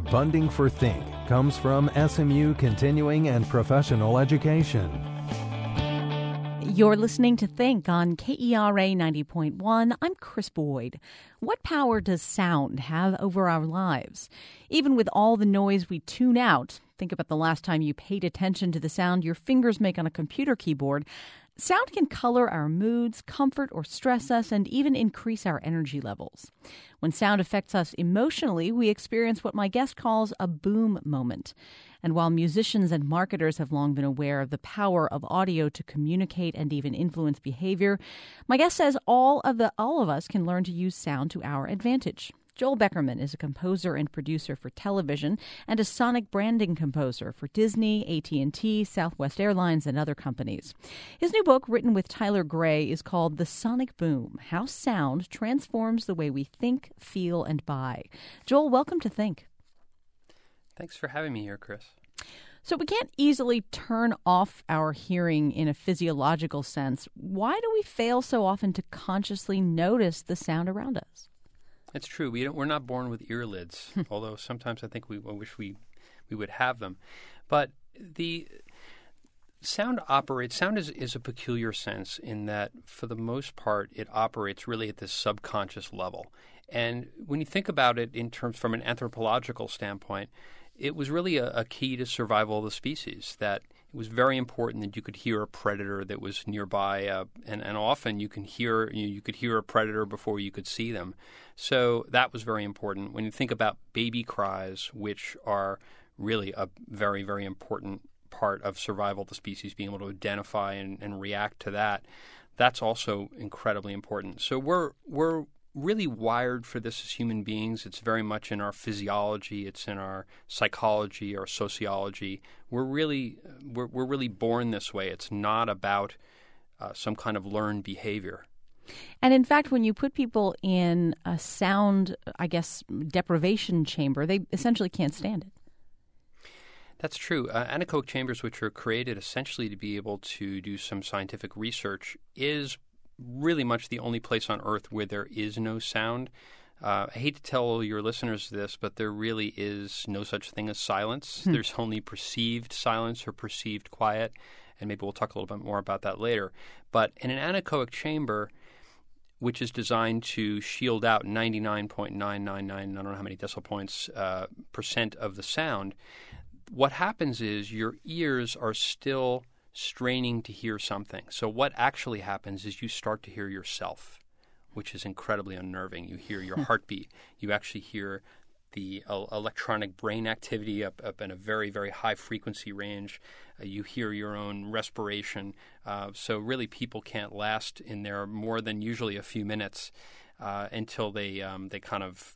Funding for Think comes from SMU Continuing and Professional Education. You're listening to Think on KERA 90.1. I'm Chris Boyd. What power does sound have over our lives? Even with all the noise we tune out, think about the last time you paid attention to the sound your fingers make on a computer keyboard. Sound can color our moods, comfort or stress us, and even increase our energy levels. When sound affects us emotionally, we experience what my guest calls a boom moment. And while musicians and marketers have long been aware of the power of audio to communicate and even influence behavior, my guest says all of us can learn to use sound to our advantage. Joel Beckerman is a composer and producer for television and a sonic branding composer for Disney, AT&T, Southwest Airlines, and other companies. His new book, written with Tyler Gray, is called The Sonic Boom: How Sound Transforms the Way We Think, Feel, and Buy. Joel, welcome to Think. Thanks for having me here, Chris. So we can't easily turn off our hearing in a physiological sense. Why do we fail so often to consciously notice the sound around us? It's true. We're not born with ear lids, although sometimes I think we wish we would have them. But the sound operates. Sound is a peculiar sense in that, for the most part, it operates really at this subconscious level. And when you think about it in terms from an anthropological standpoint, it was really a key to survival of the species, that it was very important that you could hear a predator that was nearby, and often you could hear a predator before you could see them. So that was very important. When you think about baby cries, which are really a very, very important part of survival of the species, being able to identify and react to that, that's also incredibly important. So we're really wired for this as human beings. It's very much in our physiology. It's in our psychology, our sociology. We're really born this way. It's not about some kind of learned behavior. And in fact, when you put people in a sound, deprivation chamber, they essentially can't stand it. That's true. Anechoic chambers, which are created essentially to be able to do some scientific research, is really much the only place on Earth where there is no sound. I hate to tell your listeners this, but there really is no such thing as silence. There's only perceived silence or perceived quiet, and maybe we'll talk a little bit more about that later. But in an anechoic chamber, which is designed to shield out 99.999, I don't know how many decimal points, percent of the sound, what happens is your ears are still straining to hear something. So what actually happens is you start to hear yourself, which is incredibly unnerving. You hear your heartbeat. You actually hear the electronic brain activity up in a very, very high frequency range. You hear your own respiration. So really people can't last in there more than usually a few minutes until they kind of,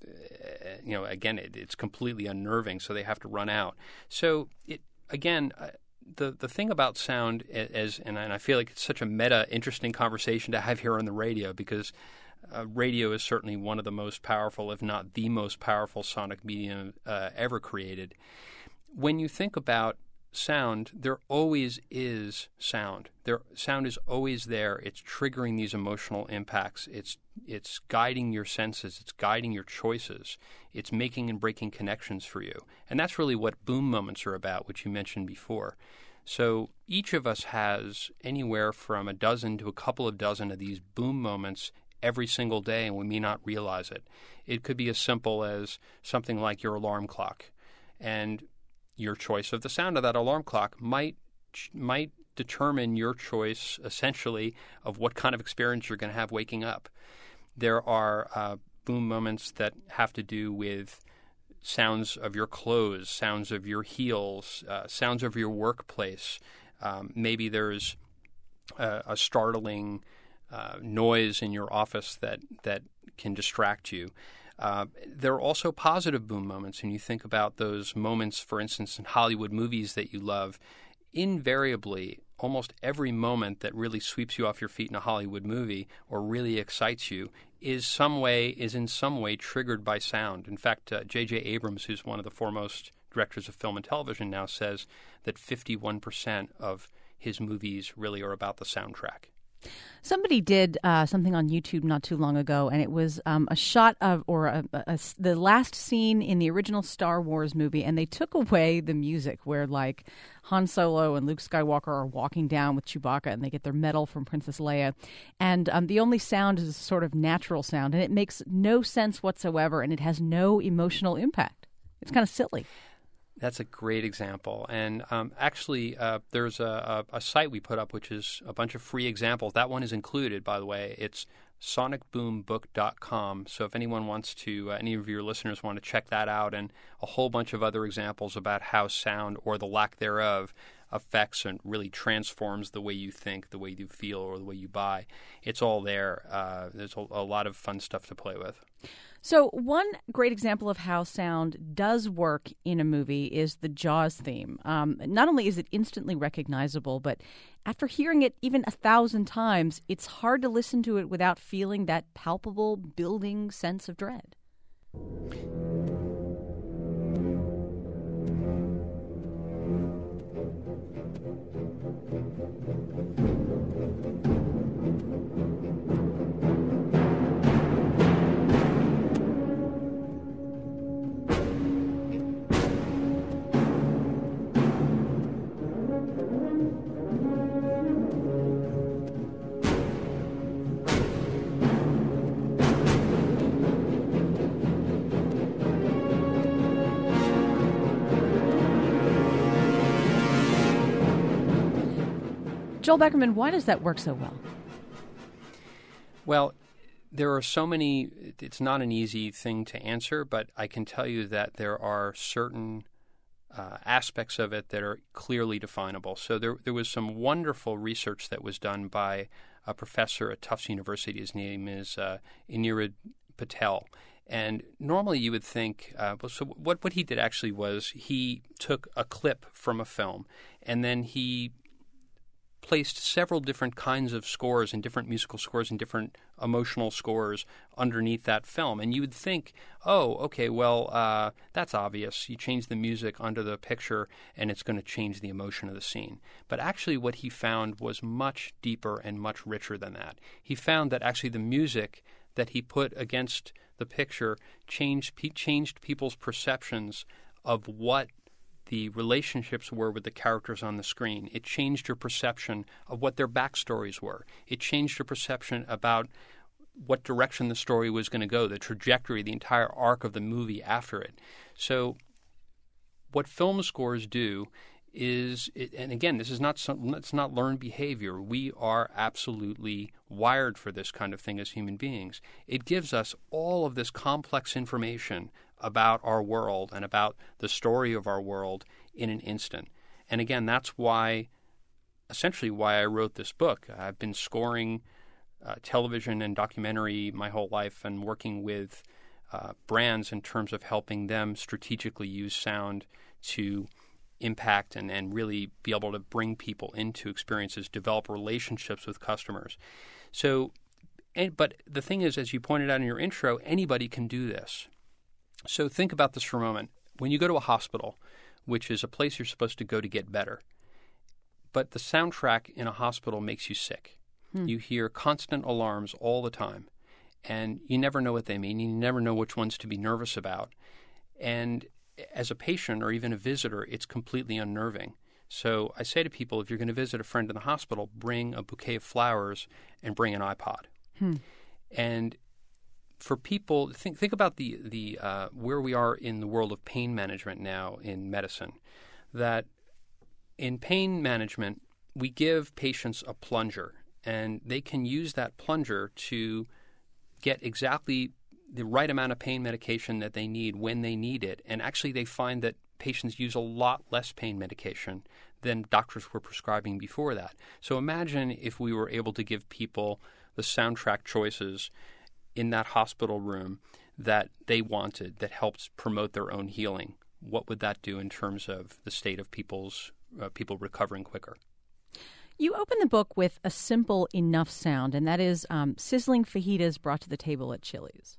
again, it's completely unnerving, so they have to run out. So the thing about sound and I feel like it's such a interesting conversation to have here on the radio, because radio is certainly one of the most powerful, if not the most powerful sonic medium ever created. When you think about sound, there always is sound. Sound is always there. It's triggering these emotional impacts. It's guiding your senses. It's guiding your choices. It's making and breaking connections for you. And that's really what boom moments are about, which you mentioned before. So each of us has anywhere from a dozen to a couple of dozen of these boom moments every single day, and we may not realize it. It could be as simple as something like your alarm clock, and your choice of the sound of that alarm clock might determine your choice, essentially, of what kind of experience you're going to have waking up. There are boom moments that have to do with sounds of your clothes, sounds of your heels, sounds of your workplace. Maybe there's a startling noise in your office that can distract you. There are also positive boom moments, and you think about those moments, for instance, in Hollywood movies that you love. Invariably, almost every moment that really sweeps you off your feet in a Hollywood movie or really excites you is in some way triggered by sound. In fact, J.J. Abrams, who's one of the foremost directors of film and television now, says that 51% of his movies really are about the soundtrack. Somebody did something on YouTube not too long ago, and it was a shot of, the last scene in the original Star Wars movie, and they took away the music where, like, Han Solo and Luke Skywalker are walking down with Chewbacca, and they get their medal from Princess Leia, and the only sound is a sort of natural sound, and it makes no sense whatsoever, and it has no emotional impact. It's kind of silly. That's a great example. And actually, there's a site we put up, which is a bunch of free examples. That one is included, by the way. It's sonicboombook.com. So if anyone wants to, any of your listeners want to check that out, and a whole bunch of other examples about how sound, or the lack thereof, affects and really transforms the way you think, the way you feel, or the way you buy. It's all there. There's a lot of fun stuff to play with. So one great example of how sound does work in a movie is the Jaws theme. Not only is it instantly recognizable, but after hearing it even 1,000 times, it's hard to listen to it without feeling that palpable, building sense of dread. Joel Beckerman, why does that work so well? Well, there are so many, it's not an easy thing to answer, but I can tell you that there are certain aspects of it that are clearly definable. So there was some wonderful research that was done by a professor at Tufts University. His name is Anirudh Patel. And normally you would think, so what he did actually was he took a clip from a film, and then he placed several different kinds of scores and different musical scores and different emotional scores underneath that film. And you would think, oh, okay, well, that's obvious. You change the music under the picture and it's going to change the emotion of the scene. But actually what he found was much deeper and much richer than that. He found that actually the music that he put against the picture changed people's perceptions of what the relationships were with the characters on the screen. It changed your perception of what their backstories were. It changed your perception about what direction the story was going to go, the trajectory, the entire arc of the movie after it. So what film scores do is, and again, this is not it's not learned behavior. We are absolutely wired for this kind of thing as human beings. It gives us all of this complex information about our world and about the story of our world in an instant. And again, that's essentially why I wrote this book. I've been scoring television and documentary my whole life, and working with brands in terms of helping them strategically use sound to impact and really be able to bring people into experiences, develop relationships with customers. But the thing is, as you pointed out in your intro, anybody can do this. So think about this for a moment. When you go to a hospital, which is a place you're supposed to go to get better, but the soundtrack in a hospital makes you sick. You hear constant alarms all the time, and you never know what they mean. You never know which ones to be nervous about. And as a patient or even a visitor, it's completely unnerving. So I say to people, if you're going to visit a friend in the hospital, bring a bouquet of flowers and bring an iPod. And for people, think about the where we are in the world of pain management now in medicine. That in pain management, we give patients a plunger, and they can use that plunger to get exactly the right amount of pain medication that they need when they need it. And actually, they find that patients use a lot less pain medication than doctors were prescribing before that. So imagine if we were able to give people the soundtrack choices in that hospital room that they wanted, that helps promote their own healing. What would that do in terms of the state of people recovering quicker? You open the book with a simple enough sound, and that is sizzling fajitas brought to the table at Chili's.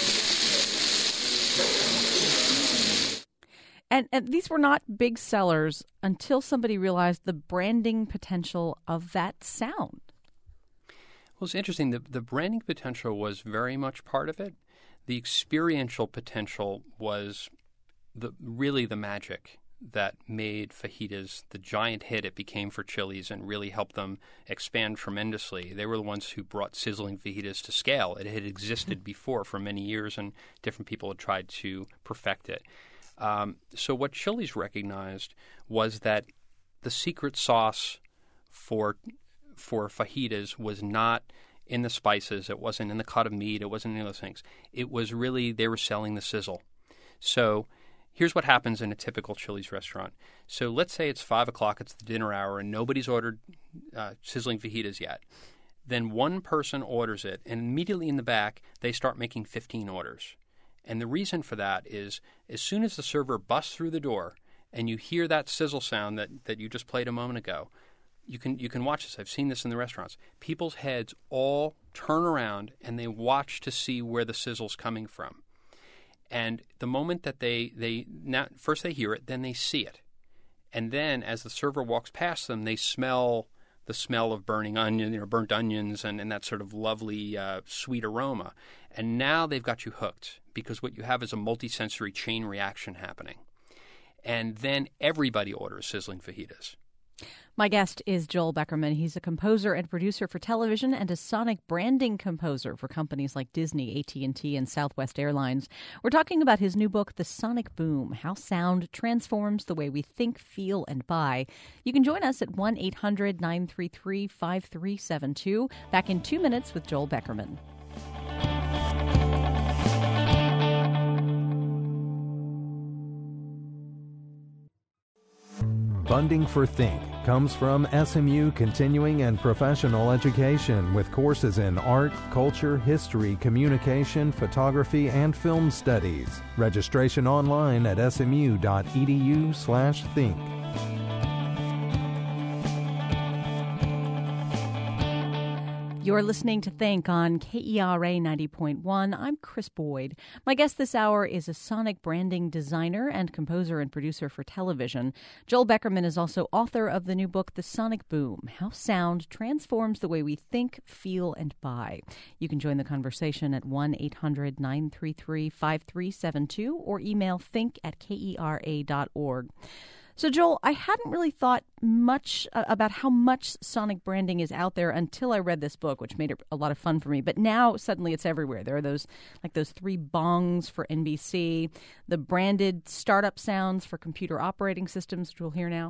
And these were not big sellers until somebody realized the branding potential of that sound. Well, it's interesting. The branding potential was very much part of it. The experiential potential was really the magic that made fajitas the giant hit it became for Chili's and really helped them expand tremendously. They were the ones who brought sizzling fajitas to scale. It had existed before for many years, and different people had tried to perfect it. So what Chili's recognized was that the secret sauce for fajitas was not in the spices. It wasn't in the cut of meat. It wasn't in those things. It was really they were selling the sizzle. So here's what happens in a typical Chili's restaurant. So let's say it's 5 o'clock, it's the dinner hour, and nobody's ordered sizzling fajitas yet. Then one person orders it, and immediately in the back, they start making 15 orders. And the reason for that is as soon as the server busts through the door and you hear that sizzle sound that you just played a moment ago, you can watch this. I've seen this in the restaurants. People's heads all turn around and they watch to see where the sizzle's coming from. And the moment that first they hear it, then they see it. And then as the server walks past them, they smell the smell of burnt onions and that sort of lovely sweet aroma. And now they've got you hooked because what you have is a multisensory chain reaction happening. And then everybody orders sizzling fajitas. My guest is Joel Beckerman. He's a composer and producer for television and a sonic branding composer for companies like Disney, AT&T, and Southwest Airlines. We're talking about his new book, The Sonic Boom, How Sound Transforms the Way We Think, Feel, and Buy. You can join us at 1-800-933-5372. Back in 2 minutes with Joel Beckerman. Funding for Think comes from SMU Continuing and Professional Education with courses in art, culture, history, communication, photography, and film studies. Registration online at smu.edu/think. You're listening to Think on KERA 90.1. I'm Chris Boyd. My guest this hour is a sonic branding designer and composer and producer for television. Joel Beckerman is also author of the new book, The Sonic Boom, How Sound Transforms the Way We Think, Feel, and Buy. You can join the conversation at 1-800-933-5372 or email think@kera.org. So, Joel, I hadn't really thought much about how much sonic branding is out there until I read this book, which made it a lot of fun for me. But now, suddenly, it's everywhere. There are those 3 bongs for NBC, the branded startup sounds for computer operating systems, which we'll hear now.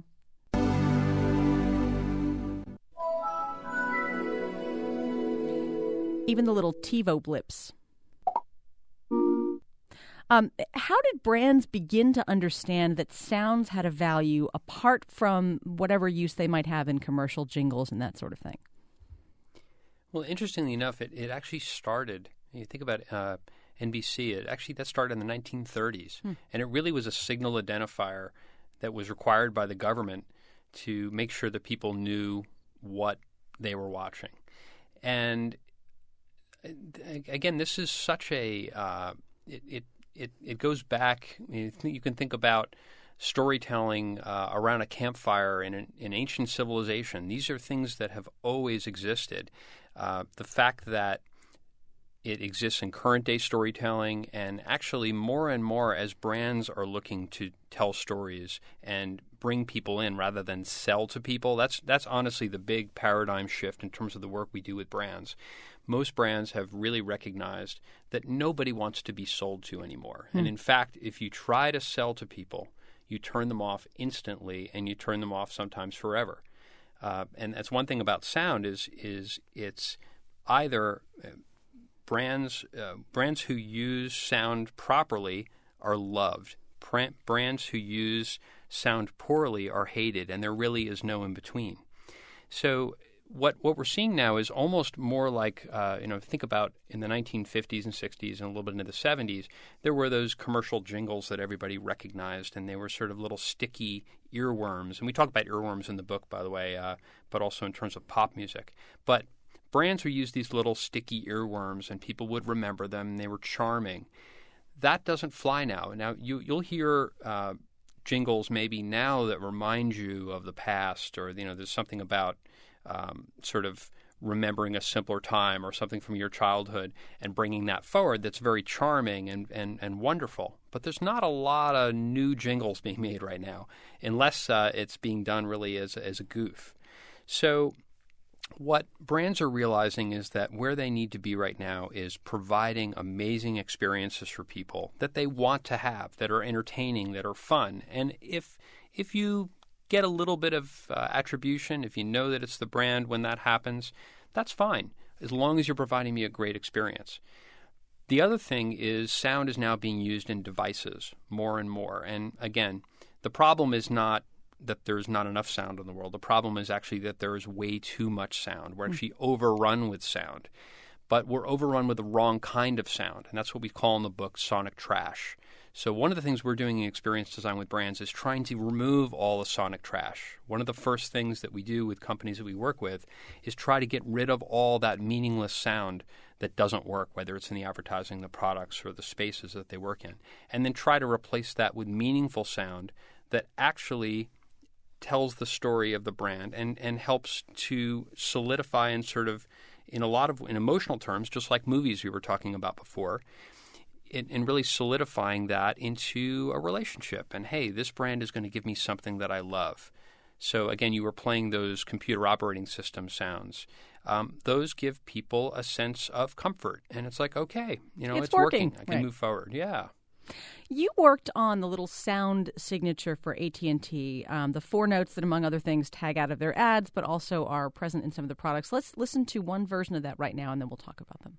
Even the little TiVo blips. How did brands begin to understand that sounds had a value apart from whatever use they might have in commercial jingles and that sort of thing? Well, interestingly enough, it actually started, you think about NBC, that started in the 1930s. And it really was a signal identifier that was required by the government to make sure that people knew what they were watching. And again, this is such a It goes back. You can think about storytelling around a campfire in an ancient civilization. These are things that have always existed. The fact that it exists in current-day storytelling, and actually more and more as brands are looking to tell stories and bring people in rather than sell to people, that's honestly the big paradigm shift in terms of the work we do with brands. Most brands have really recognized that nobody wants to be sold to anymore. And in fact, if you try to sell to people, you turn them off instantly, and you turn them off sometimes forever. And that's one thing about sound is it's either brands who use sound properly are loved. Brands who use sound poorly are hated, and there really is no in between. So what we're seeing now is almost more like, think about in the 1950s and 60s and a little bit into the 70s, there were those commercial jingles that everybody recognized, and they were sort of little sticky earworms. And we talk about earworms in the book, by the way, but also in terms of pop music. But brands who used these little sticky earworms, and people would remember them, and they were charming. That doesn't fly now. Now, you'll hear jingles maybe now that remind you of the past, or, there's something about sort of remembering a simpler time or something from your childhood and bringing that forward that's very charming and wonderful. But there's not a lot of new jingles being made right now, unless it's being done really as a goof. So what brands are realizing is that where they need to be right now is providing amazing experiences for people that they want to have, that are entertaining, that are fun. And if you get a little bit of attribution, if you know that it's the brand when that happens, that's fine, as long as you're providing me a great experience. The other thing is sound is now being used in devices more and more. And again, the problem is not that there's not enough sound in the world. The problem is actually that there is way too much sound. We're actually overrun with sound. But we're overrun with the wrong kind of sound. And that's what we call in the book sonic trash. So one of the things we're doing in experience design with brands is trying to remove all the sonic trash. One of the first things that we do with companies that we work with is try to get rid of all that meaningless sound that doesn't work, whether it's in the advertising, the products, or the spaces that they work in, and then try to replace that with meaningful sound that actually tells the story of the brand and helps to solidify and sort of, in emotional terms, just like movies we were talking about before, and really solidifying that into a relationship. And, hey, this brand is going to give me something that I love. So, again, you were playing those computer operating system sounds. Those give people a sense of comfort. And it's like, okay, it's working. I can move forward. Yeah. You worked on the little sound signature for AT&T, the 4 notes that, among other things, tag out of their ads, but also are present in some of the products. Let's listen to one version of that right now, and then we'll talk about them.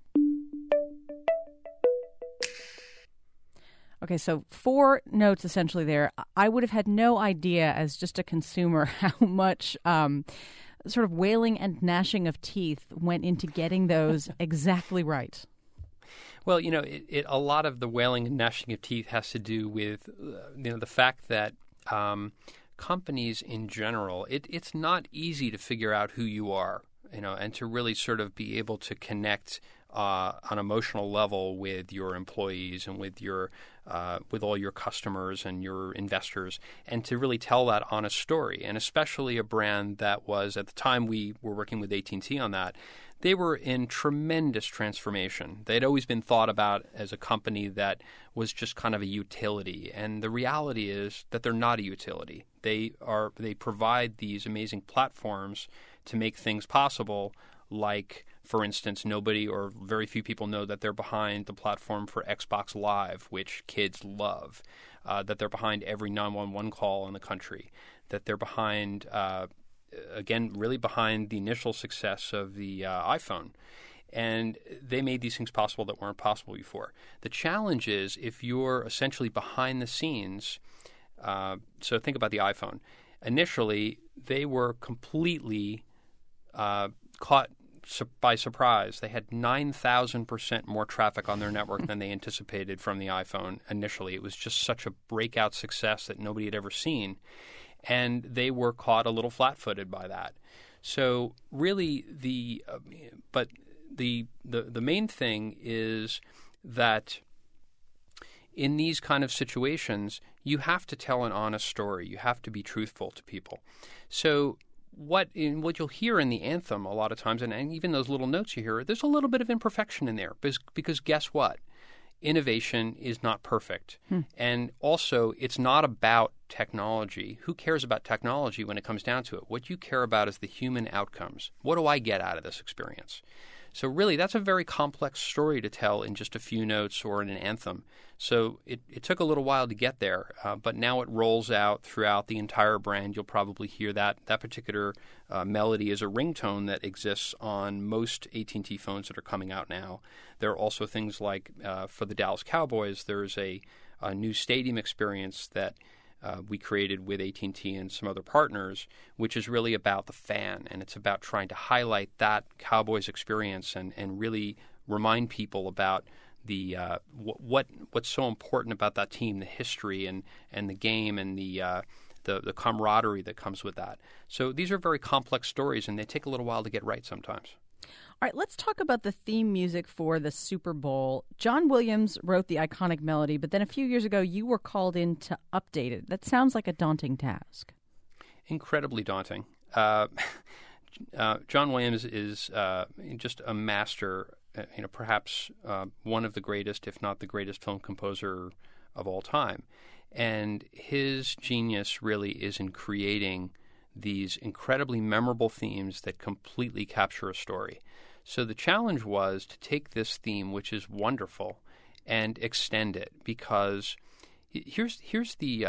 Okay, so 4 notes essentially there. I would have had no idea as just a consumer how much sort of wailing and gnashing of teeth went into getting those exactly right. Well, a lot of the wailing and gnashing of teeth has to do with the fact that companies in general, it's not easy to figure out who you are, and to really sort of be able to connect on an emotional level with your employees and with all your customers and your investors, and to really tell that honest story. And especially a brand that was, at the time we were working with AT&T on that, they were in tremendous transformation. They'd always been thought about as a company that was just kind of a utility. And the reality is that they're not a utility. They provide these amazing platforms to make things possible, like, for instance, nobody or very few people know that they're behind the platform for Xbox Live, which kids love, that they're behind every 911 call in the country, that they're behind again, really behind the initial success of the iPhone. And they made these things possible that weren't possible before. The challenge is if you're essentially behind the scenes, so think about the iPhone. Initially, they were completely caught by surprise. They had 9,000% more traffic on their network than they anticipated from the iPhone initially. It was just such a breakout success that nobody had ever seen. And they were caught a little flat-footed by that. So really, the main thing is that in these kind of situations, you have to tell an honest story. You have to be truthful to people. So what you'll hear in the anthem a lot of times, and even those little notes you hear, there's a little bit of imperfection in there because guess what? Innovation is not perfect. And also, it's not about technology. Who cares about technology when it comes down to it? What you care about is the human outcomes. What do I get out of this experience? So really, that's a very complex story to tell in just a few notes or in an anthem. So it took a little while to get there, but now it rolls out throughout the entire brand. You'll probably hear that particular melody as a ringtone that exists on most AT&T phones that are coming out now. There are also things like, for the Dallas Cowboys, there's a new stadium experience that we created with AT&T and some other partners, which is really about the fan, and it's about trying to highlight that Cowboys experience and really remind people about the what's so important about that team, the history and the game and the camaraderie that comes with that. So these are very complex stories, and they take a little while to get right sometimes. All right, let's talk about the theme music for the Super Bowl. John Williams wrote the iconic melody, but then a few years ago you were called in to update it. That sounds like a daunting task. Incredibly daunting. John Williams is just a master, perhaps one of the greatest, if not the greatest film composer of all time. And his genius really is in creating these incredibly memorable themes that completely capture a story. So the challenge was to take this theme, which is wonderful, and extend it, because here's the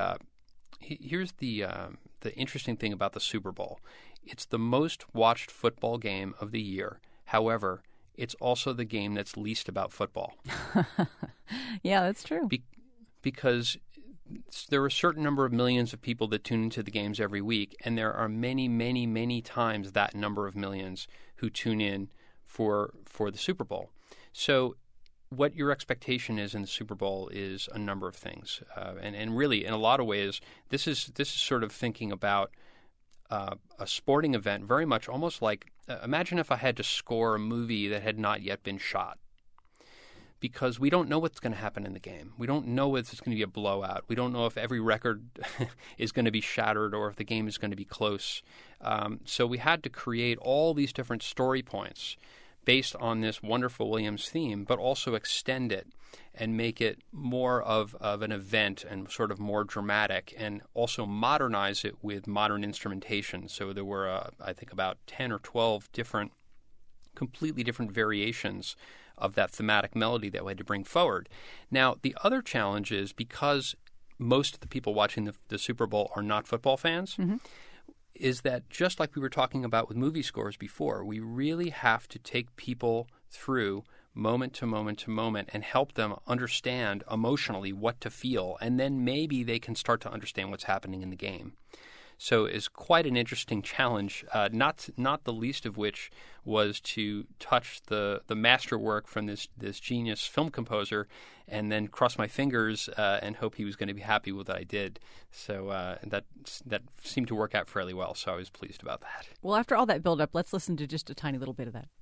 interesting thing about the Super Bowl. It's the most watched football game of the year. However, it's also the game that's least about football. Yeah, that's true. Because there are a certain number of millions of people that tune into the games every week, and there are many, many, many times that number of millions who tune in for the Super Bowl. So what your expectation is in the Super Bowl is a number of things. And really, in a lot of ways, this is sort of thinking about a sporting event very much almost like, imagine if I had to score a movie that had not yet been shot. Because we don't know what's going to happen in the game. We don't know if it's going to be a blowout. We don't know if every record is going to be shattered or if the game is going to be close. So we had to create all these different story points based on this wonderful Williams theme, but also extend it and make it more of an event and sort of more dramatic, and also modernize it with modern instrumentation. So there were, I think, about 10 or 12 completely different variations of that thematic melody that we had to bring forward. Now, the other challenge is, because most of the people watching the Super Bowl are not football fans, is that just like we were talking about with movie scores before, we really have to take people through moment to moment to moment and help them understand emotionally what to feel, and then maybe they can start to understand what's happening in the game. So it's quite an interesting challenge, not the least of which was to touch the masterwork from this genius film composer, and then cross my fingers and hope he was going to be happy with what I did. So that seemed to work out fairly well, so I was pleased about that. Well, after all that build-up, let's listen to just a tiny little bit of that.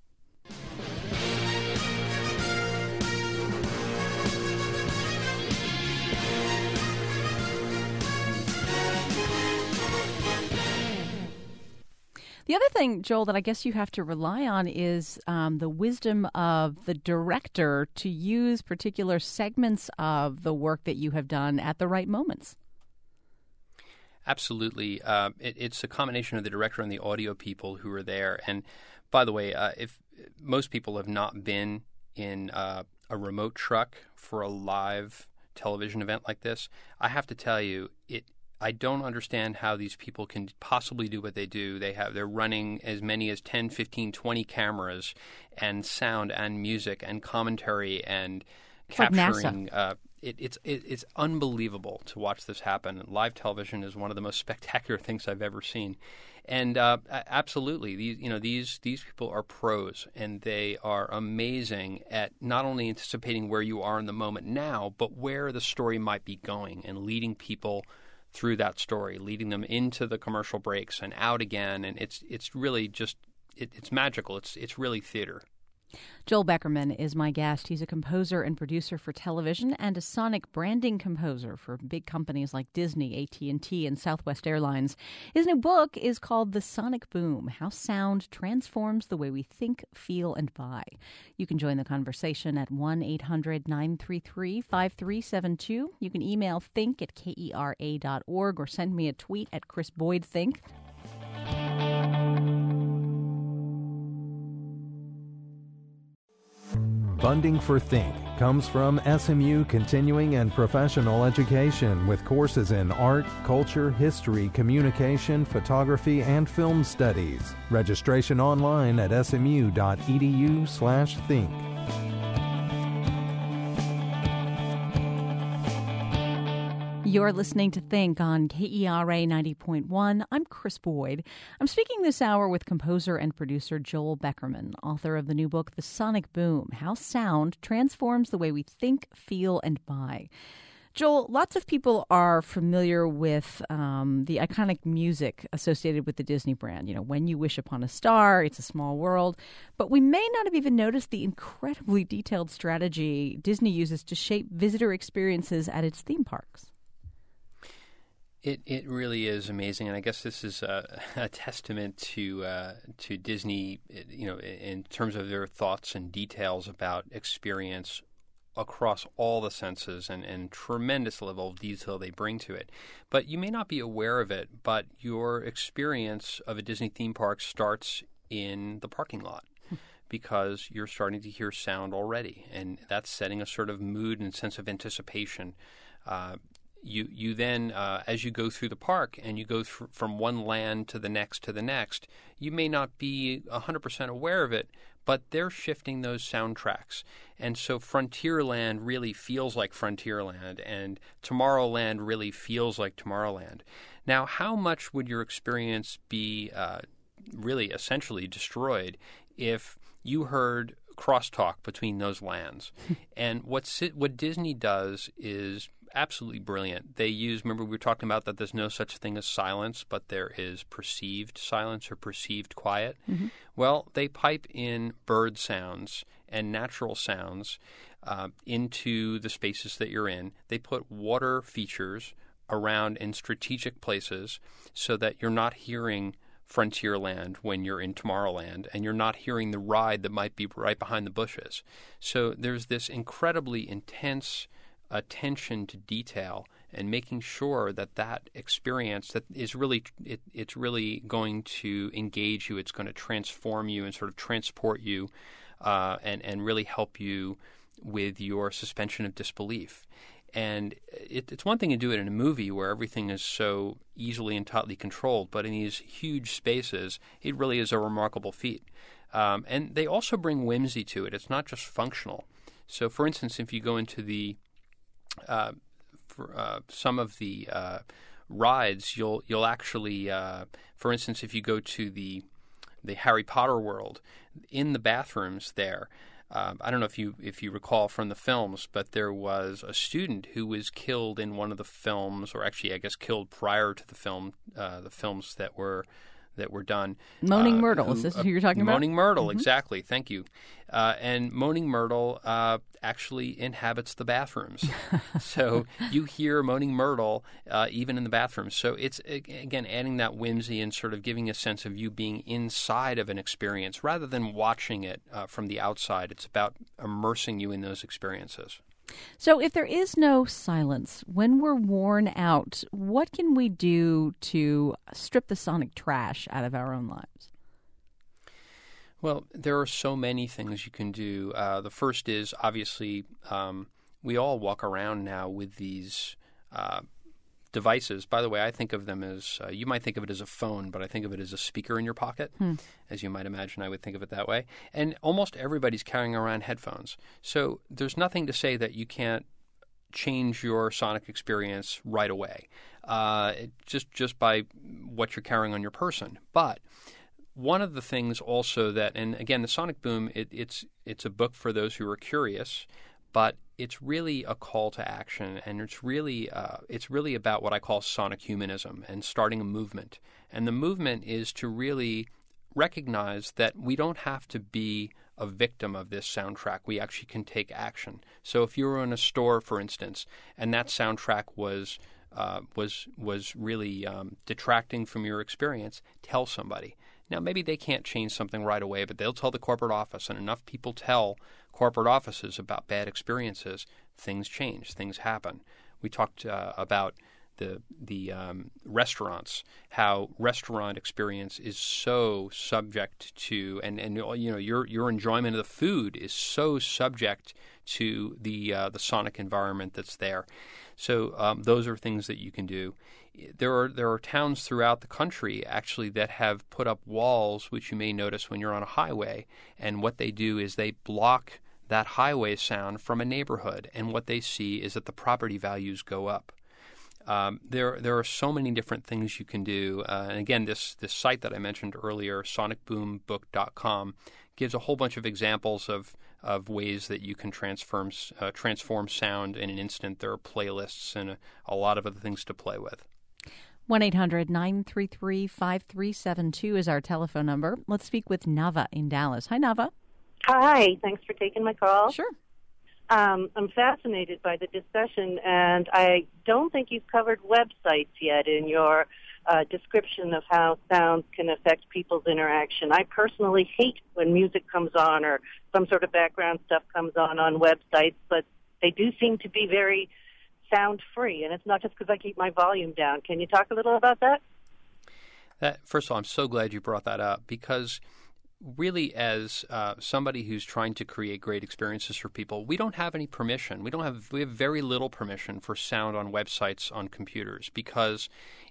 The other thing, Joel, that I guess you have to rely on is the wisdom of the director to use particular segments of the work that you have done at the right moments. Absolutely. It's a combination of the director and the audio people who are there. And by the way, if most people have not been in a remote truck for a live television event like this, I have to tell you, I don't understand how these people can possibly do what they do. They're running as many as 10, 15, 20 cameras, and sound and music and commentary and it's capturing. Like It's unbelievable to watch this happen. Live television is one of the most spectacular things I've ever seen. And absolutely, these people are pros, and they are amazing at not only anticipating where you are in the moment now, but where the story might be going, and leading people through that story, leading them into the commercial breaks and out again. And it's really just it's magical. It's really theater. Joel Beckerman is my guest. He's a composer and producer for television and a sonic branding composer for big companies like Disney, AT&T, and Southwest Airlines. His new book is called The Sonic Boom: How Sound Transforms the Way We Think, Feel, and Buy. You can join the conversation at 1-800-933-5372. You can email think@kera.org or send me a tweet at Chris Boyd Think. Funding for Think comes from SMU Continuing and Professional Education, with courses in art, culture, history, communication, photography, and film studies. Registration online at smu.edu/think. You're listening to Think on KERA 90.1. I'm Chris Boyd. I'm speaking this hour with composer and producer Joel Beckerman, author of the new book, The Sonic Boom: How Sound Transforms the Way We Think, Feel, and Buy. Joel, lots of people are familiar with the iconic music associated with the Disney brand. You know, When You Wish Upon a Star, It's a Small World. But we may not have even noticed the incredibly detailed strategy Disney uses to shape visitor experiences at its theme parks. It really is amazing, and I guess this is a testament to Disney, in terms of their thoughts and details about experience across all the senses and tremendous level of detail they bring to it. But you may not be aware of it, but your experience of a Disney theme park starts in the parking lot. Because you're starting to hear sound already, and that's setting a sort of mood and sense of anticipation. You then, as you go through the park and you go from one land to the next, you may not be 100% aware of it, but they're shifting those soundtracks. And so Frontierland really feels like Frontierland, and Tomorrowland really feels like Tomorrowland. Now, how much would your experience be really essentially destroyed if you heard crosstalk between those lands? And what Disney does is absolutely brilliant. They remember we were talking about that there's no such thing as silence, but there is perceived silence or perceived quiet. Mm-hmm. Well, they pipe in bird sounds and natural sounds into the spaces that you're in. They put water features around in strategic places so that you're not hearing Frontierland when you're in Tomorrowland, and you're not hearing the ride that might be right behind the bushes. So there's this incredibly intense attention to detail and making sure that experience that is really it's really going to engage you, it's going to transform you and sort of transport you and really help you with your suspension of disbelief. And it's one thing to do it in a movie where everything is so easily and tightly controlled, but in these huge spaces, it really is a remarkable feat. And they also bring whimsy to it. It's not just functional. So, for instance, if you go into some of the rides, you'll actually, for instance, if you go to the Harry Potter world, in the bathrooms there. I don't know if you recall from the films, but there was a student who was killed in one of the films, or actually, I guess, killed prior to the films that were done. Moaning Myrtle, is this who you're talking about? Moaning Myrtle, mm-hmm. Exactly. Thank you. And Moaning Myrtle actually inhabits the bathrooms. So you hear Moaning Myrtle even in the bathrooms. So it's, again, adding that whimsy and sort of giving a sense of you being inside of an experience rather than watching it from the outside. It's about immersing you in those experiences. So if there is no silence, when we're worn out, what can we do to strip the sonic trash out of our own lives? Well, there are so many things you can do. The first is, obviously, we all walk around now with these devices. By the way, I think of them as, you might think of it as a phone, but I think of it as a speaker in your pocket. As you might imagine, I would think of it that way. And almost everybody's carrying around headphones. So there's nothing to say that you can't change your sonic experience right away, just by what you're carrying on your person. But one of the things also that, and again, the Sonic Boom, it's a book for those who are curious, but it's really a call to action, and it's really about what I call sonic humanism and starting a movement. And the movement is to really recognize that we don't have to be a victim of this soundtrack. We actually can take action. So if you were in a store, for instance, and that soundtrack was really detracting from your experience, tell somebody. Now, maybe they can't change something right away, but they'll tell the corporate office, and enough people tell corporate offices about bad experiences, things change, things happen. We talked about the restaurants, how restaurant experience is so subject to, and you know, your enjoyment of the food is so subject to the sonic environment that's there. So those are things that you can do. There are towns throughout the country actually that have put up walls, which you may notice when you're on a highway. And what they do is they block that highway sound from a neighborhood. And what they see is that the property values go up. There are so many different things you can do. And again, this site that I mentioned earlier, sonicboombook.com, gives a whole bunch of examples of ways that you can transform sound in an instant. There are playlists and a lot of other things to play with. 1-800-933-5372 is our telephone number. Let's speak with Nava in Dallas. Hi, Nava. Hi. Thanks for taking my call. Sure. I'm fascinated by the discussion, and I don't think you've covered websites yet in your description of how sounds can affect people's interaction. I personally hate when music comes on or some sort of background stuff comes on websites, but they do seem to be very sound-free, and it's not just because I keep my volume down. Can you talk a little about that? First of all, I'm so glad you brought that up, because really, as somebody who's trying to create great experiences for people, we don't have any permission. We have very little permission for sound on websites on computers, because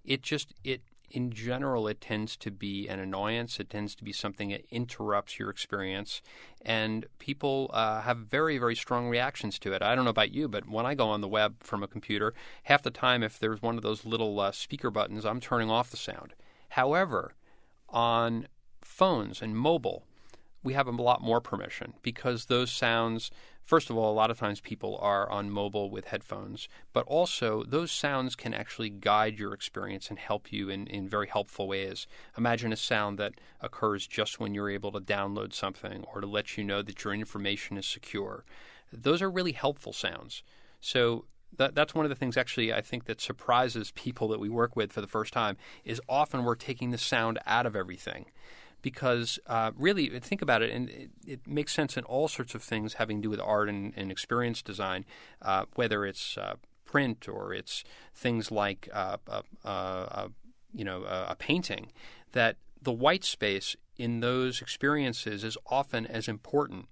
in general, it tends to be an annoyance. It tends to be something that interrupts your experience, and people have very, very strong reactions to it. I don't know about you, but when I go on the web from a computer, half the time, if there's one of those little speaker buttons, I'm turning off the sound. However, on phones and mobile, we have a lot more permission, because those sounds, first of all, a lot of times people are on mobile with headphones, but also those sounds can actually guide your experience and help you in very helpful ways. Imagine a sound that occurs just when you're able to download something or to let you know that your information is secure. Those are really helpful sounds. So that's one of the things, actually, I think that surprises people that we work with for the first time, is often we're taking the sound out of everything. Because really, think about it, and it makes sense in all sorts of things having to do with art and experience design, whether it's print or it's things like a painting, that the white space in those experiences is often as important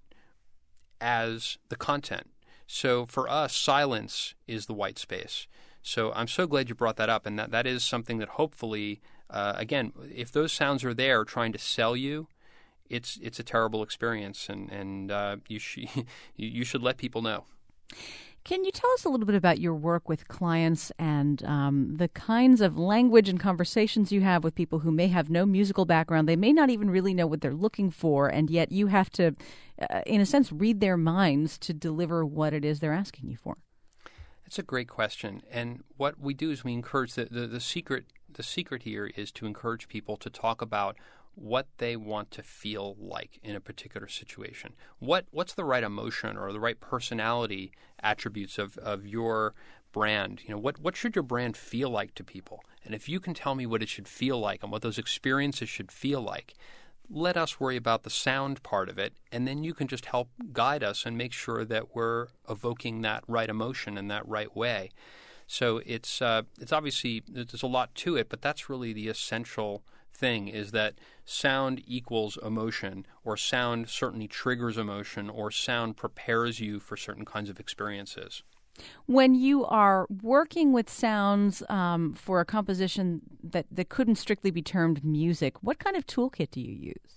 as the content. So for us, silence is the white space. So I'm so glad you brought that up, and that is something that hopefully, again, if those sounds are there trying to sell you, it's a terrible experience, and you should let people know. Can you tell us a little bit about your work with clients and the kinds of language and conversations you have with people who may have no musical background? They may not even really know what they're looking for, and yet you have to, in a sense, read their minds to deliver what it is they're asking you for. That's a great question. And what we do is we encourage the secret here is to encourage people to talk about what they want to feel like in a particular situation. What's the right emotion or the right personality attributes of your brand? What should your brand feel like to people? And if you can tell me what it should feel like and what those experiences should feel like, let us worry about the sound part of it, and then you can just help guide us and make sure that we're evoking that right emotion in that right way. So it's obviously, there's a lot to it, but that's really the essential thing, is that sound equals emotion, or sound certainly triggers emotion, or sound prepares you for certain kinds of experiences. When you are working with sounds for a composition that couldn't strictly be termed music, what kind of toolkit do you use?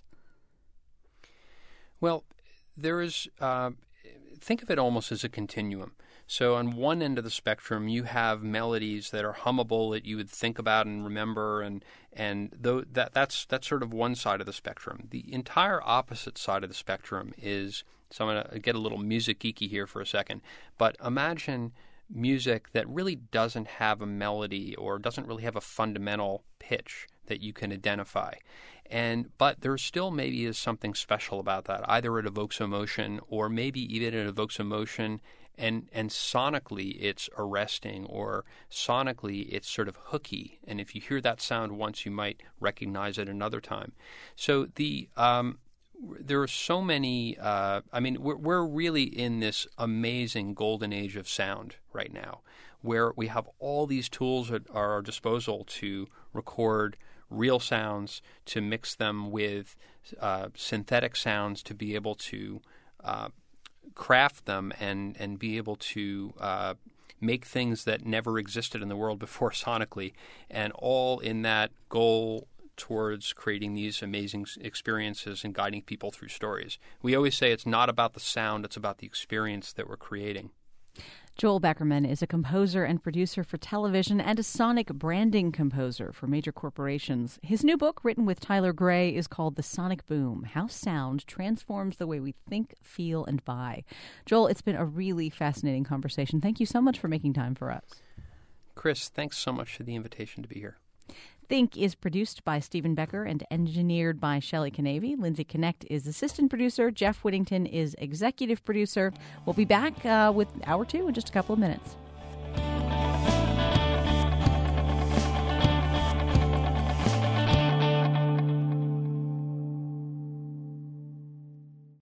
Well, there is, think of it almost as a continuum. So on one end of the spectrum, you have melodies that are hummable that you would think about and remember, and that's sort of one side of the spectrum. The entire opposite side of the spectrum is, so I'm going to get a little music geeky here for a second, but imagine music that really doesn't have a melody or doesn't really have a fundamental pitch that you can identify. But there still maybe is something special about that. Either it evokes emotion, or maybe even it evokes emotion and sonically it's arresting, or sonically it's sort of hooky. And if you hear that sound once, you might recognize it another time. So there are so many, we're really in this amazing golden age of sound right now, where we have all these tools at our disposal to record real sounds, to mix them with synthetic sounds, to be able to craft them and be able to make things that never existed in the world before sonically, and all in that goal towards creating these amazing experiences and guiding people through stories. We always say it's not about the sound, it's about the experience that we're creating. Joel Beckerman is a composer and producer for television and a sonic branding composer for major corporations. His new book, written with Tyler Gray, is called The Sonic Boom: How Sound Transforms the Way We Think, Feel, and Buy. Joel, it's been a really fascinating conversation. Thank you so much for making time for us. Chris, thanks so much for the invitation to be here. Think is produced by Stephen Becker and engineered by Shelley Canavy. Lindsay Connect is assistant producer. Jeff Whittington is executive producer. We'll be back with Hour 2 in just a couple of minutes.